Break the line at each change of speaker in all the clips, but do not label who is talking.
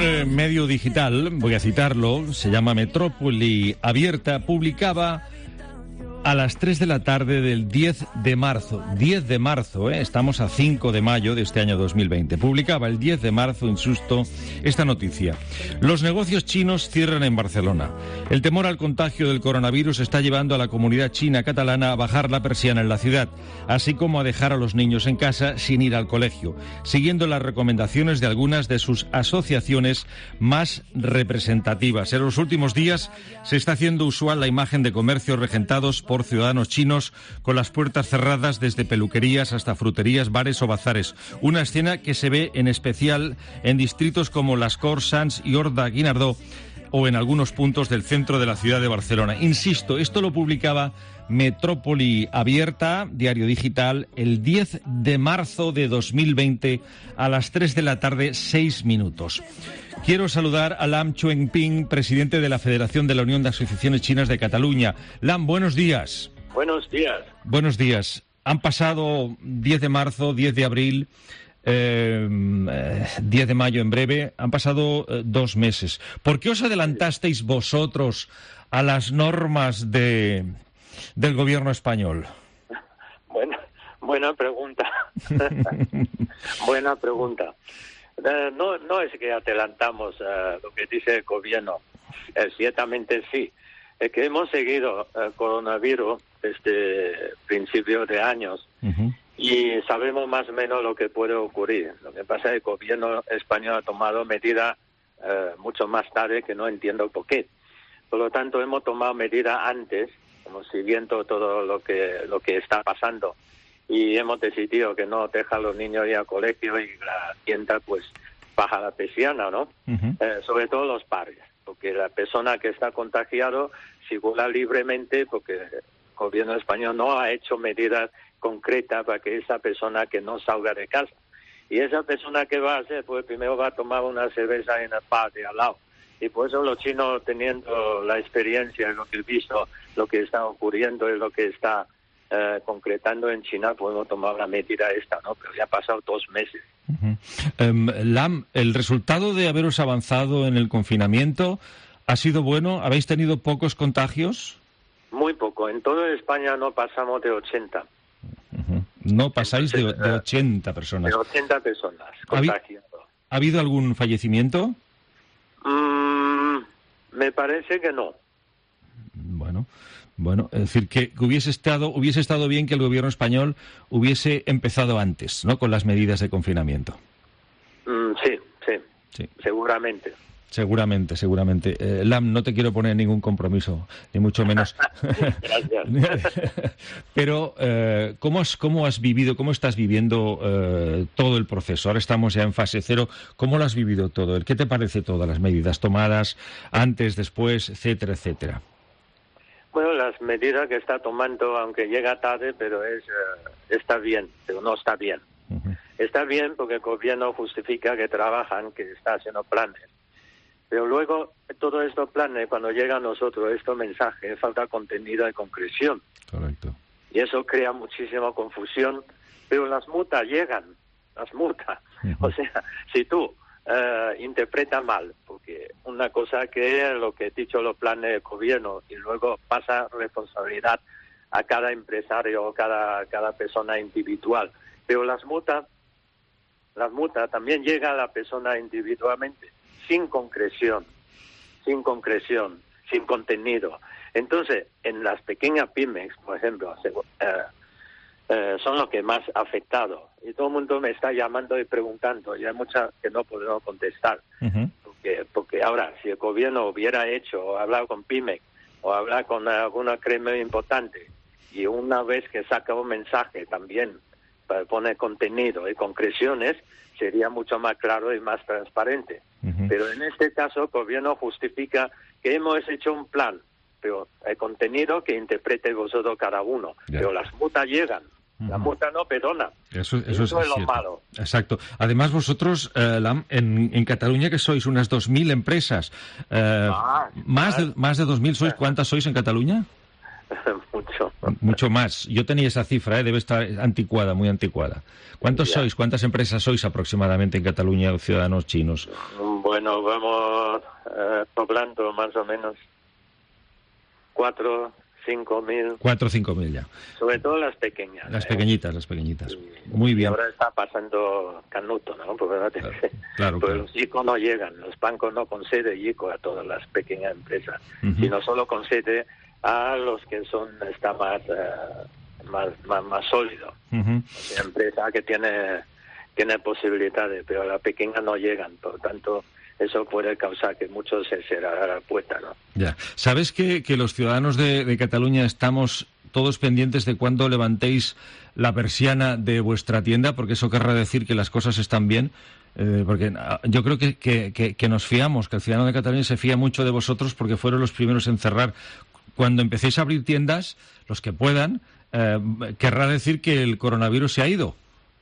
medio digital, voy a citarlo, se llama Metrópoli Abierta, publicaba a las 3 de la tarde del 10 de marzo. 10 de marzo, estamos a 5 de mayo de este año 2020. Publicaba el 10 de marzo, insusto, esta noticia. Los negocios chinos cierran en Barcelona. El temor al contagio del coronavirus está llevando a la comunidad china catalana a bajar la persiana en la ciudad, así como a dejar a los niños en casa sin ir al colegio, siguiendo las recomendaciones de algunas de sus asociaciones más representativas. En los últimos días se está haciendo usual la imagen de comercios regentados por ciudadanos chinos con las puertas cerradas desde peluquerías hasta fruterías, bares o bazares. Una escena que se ve en especial en distritos como Las Corts, Sants y Horta Guinardó o en algunos puntos del centro de la ciudad de Barcelona. Insisto, esto lo publicaba Metrópoli Abierta, diario digital, el 10 de marzo de 2020 a las 3 de la tarde, 6 minutos. Quiero saludar a Lam Chuenping, presidente de la Federación de la Unión de Asociaciones Chinas de Cataluña. Lam, buenos días.
Buenos días.
Buenos días. Han pasado 10 de marzo, 10 de abril, 10 de mayo en breve, han pasado 2 meses. ¿Por qué os adelantasteis vosotros a las normas del gobierno español?
Buena pregunta. Buena pregunta. No es que adelantamos lo que dice el gobierno, ciertamente sí. Es que hemos seguido el coronavirus desde principios de años y sabemos más o menos lo que puede ocurrir. Lo que pasa es que el gobierno español ha tomado medidas mucho más tarde, que no entiendo por qué. Por lo tanto, hemos tomado medidas antes, como siguiendo todo lo que está pasando. Y hemos decidido que no deja a los niños ir al colegio y la tienda pues baja la persiana, ¿no? Sobre todo los padres, porque la persona que está contagiado circula libremente porque el gobierno español no ha hecho medidas concretas para que esa persona que no salga de casa. Y esa persona que va a hacer, pues primero va a tomar una cerveza en el pub de al lado. Y por eso los chinos, teniendo la experiencia y lo que he visto, lo que está ocurriendo y lo que está concretando en China, podemos tomar la medida esta, ¿no? Pero ya ha pasado 2 meses.
Lam, ¿el resultado de haberos avanzado en el confinamiento ha sido bueno? ¿Habéis tenido pocos contagios?
Muy poco. En toda España no pasamos de 80.
No pasáis de 80 personas.
De 80 personas contagiadas.
¿Ha habido algún fallecimiento?
Me parece que no.
Bueno, es decir, que hubiese estado bien que el gobierno español hubiese empezado antes, ¿no?, con las medidas de confinamiento. Sí. Seguramente. Lam, no te quiero poner ningún compromiso, ni mucho menos.
Gracias.
Pero, ¿cómo estás viviendo todo el proceso? Ahora estamos ya en fase 0. ¿Cómo lo has vivido todo? ¿Qué te parece todas las medidas tomadas antes, después, etcétera, etcétera?
Bueno, las medidas que está tomando, aunque llega tarde, pero está bien, pero no está bien. Está bien porque el gobierno justifica que trabajan, que está haciendo planes. Pero luego, todos estos planes, cuando llegan a nosotros, estos mensajes, falta contenido y concreción.
Correcto.
Y eso crea muchísima confusión, pero las multas llegan, las multas. O sea, si tú interpretas mal, porque una cosa que es lo que he dicho, los planes del gobierno, y luego pasa responsabilidad a cada empresario o cada persona individual. Pero las multas también llegan a la persona individualmente, sin concreción, sin contenido. Entonces, en las pequeñas pymes, por ejemplo, son los que más afectados. Y todo el mundo me está llamando y preguntando, y hay muchas que no podemos contestar. Porque ahora, si el gobierno hubiera hecho, o hablado con pymes, o hablar con alguna gremio importante, y una vez que saca un mensaje también para poner contenido y concreciones, sería mucho más claro y más transparente. Pero en este caso el gobierno justifica que hemos hecho un plan, pero el contenido que interprete vosotros cada uno. Pero las multas llegan. La multa no perdona. Eso es lo malo.
Exacto. Además, vosotros, Lam, en Cataluña, que sois unas 2.000 empresas, más de 2.000 sois. ¿Cuántas sois en Cataluña? Mucho más. Yo tenía esa cifra, debe estar anticuada, muy anticuada. ¿Cuántos sois? ¿Cuántas empresas sois aproximadamente en Cataluña, ciudadanos chinos?
Bueno, vamos poblando más o menos 4 o 5.000.
4 o 5.000 ya.
Sobre todo las pequeñas.
Las pequeñitas. Muy bien.
Y ahora está pasando canuto, ¿no? Porque
claro.
Los ICO no llegan, los bancos no conceden ICO a todas las pequeñas empresas, sino solo concede a los que está más sólido. O sea, empresa que tiene posibilidades, pero a la pequeña no llegan, por lo tanto eso puede causar que muchos se cerrarán la puerta, ¿no?
Ya. ¿Sabes que los ciudadanos de Cataluña estamos todos pendientes de cuándo levantéis la persiana de vuestra tienda? Porque eso querrá decir que las cosas están bien. Porque yo creo que nos fiamos, que el ciudadano de Cataluña se fía mucho de vosotros porque fueron los primeros en cerrar. Cuando empecéis a abrir tiendas, los que puedan, querrá decir que el coronavirus se ha ido.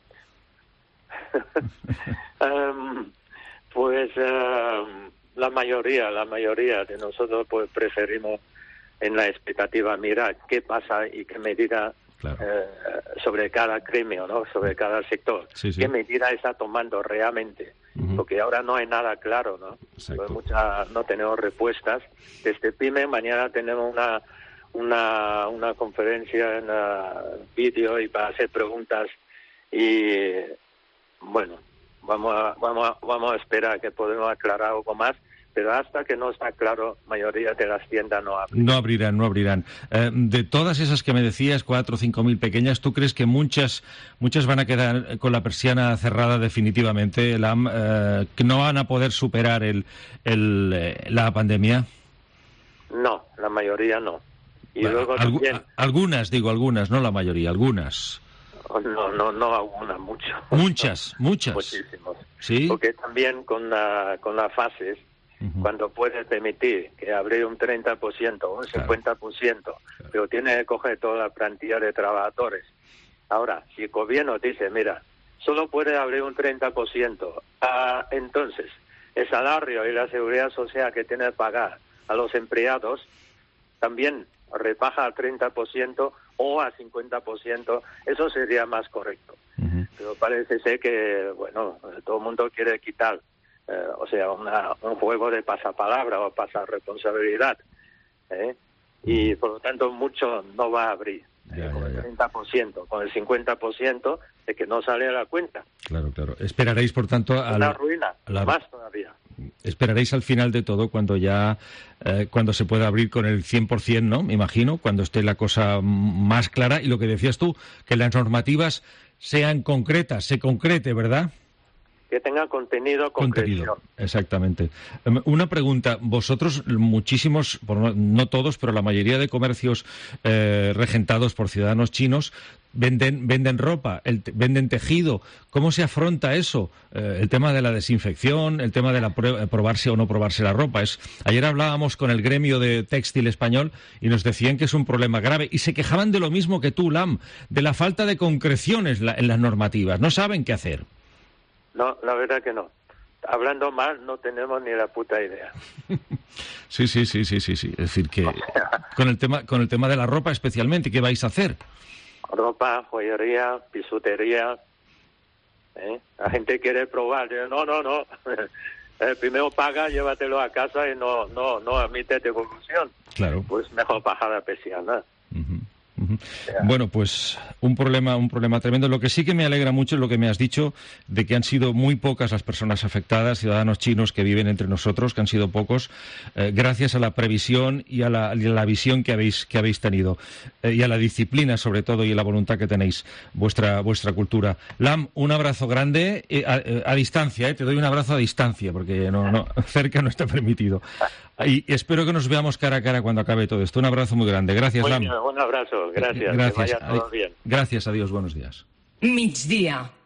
Pues la mayoría de nosotros pues preferimos en la expectativa mirar qué pasa y qué medida sobre cada gremio, ¿no? Sobre cada sector.
Sí.
¿Qué medida está tomando realmente? Porque ahora no hay nada claro, ¿no? Pues no tenemos respuestas. Desde PYME mañana tenemos una conferencia en vídeo y para hacer preguntas y bueno, vamos a esperar que podamos aclarar algo más, pero hasta que no está claro, mayoría de las tiendas no abrirán.
No abrirán. De todas esas que me decías, 4 o 5.000 pequeñas, ¿tú crees que muchas van a quedar con la persiana cerrada definitivamente, que no van a poder superar la pandemia?
No, la mayoría no. Y luego también...
Algunas, no la mayoría, algunas.
No algunas,
muchas.
Muchísimos.
¿Sí?
Porque también con las fases, cuando puedes permitir que abrir un 30% o un 50%, pero tiene que coger toda la plantilla de trabajadores. Ahora, si el gobierno dice, mira, solo puede abrir un 30%, entonces el salario y la seguridad social que tiene que pagar a los empleados también rebaja al 30% o a 50%, eso sería más correcto. Pero parece ser que, bueno, todo el mundo quiere quitar, un juego de pasapalabra o pasarresponsabilidad, y por lo tanto mucho no va a abrir. Con el 30%, con el 50% de que no sale a la cuenta.
Claro. Esperaréis, por tanto,
una ruina, más todavía.
Esperaréis al final de todo, cuando se pueda abrir con el 100%, ¿no? Me imagino, cuando esté la cosa más clara. Y lo que decías tú, que las normativas sean concretas, se concrete, ¿verdad?
Que tenga contenido.
Exactamente. Una pregunta. Vosotros, muchísimos, no todos, pero la mayoría de comercios regentados por ciudadanos chinos venden ropa, venden tejido. ¿Cómo se afronta eso? El tema de la desinfección, el tema de probarse o no probarse la ropa. Ayer hablábamos con el gremio de textil español y nos decían que es un problema grave. Y se quejaban de lo mismo que tú, Lam, de la falta de concreciones en las normativas. No saben qué hacer.
No, la verdad que no. Hablando mal, no tenemos ni la puta idea.
Sí. Es decir, que con el tema de la ropa especialmente, ¿qué vais a hacer?
Ropa, joyería, bisutería. La gente quiere probar. No. Primero paga, llévatelo a casa y no admite devolución.
Claro.
Pues mejor bajar la persiana.
Bueno, pues un problema tremendo. Lo que sí que me alegra mucho es lo que me has dicho, de que han sido muy pocas las personas afectadas, ciudadanos chinos que viven entre nosotros, que han sido pocos, gracias a la previsión y a la visión que habéis tenido, y a la disciplina, sobre todo, y a la voluntad que tenéis, vuestra cultura. Lam, un abrazo grande, a distancia, te doy un abrazo a distancia, porque no cerca no está permitido. Y espero que nos veamos cara a cara cuando acabe todo esto. Un abrazo muy grande. Gracias, Lam.
Un abrazo. Gracias. Que vaya todo bien.
Gracias, adiós, buenos días.
Migdia.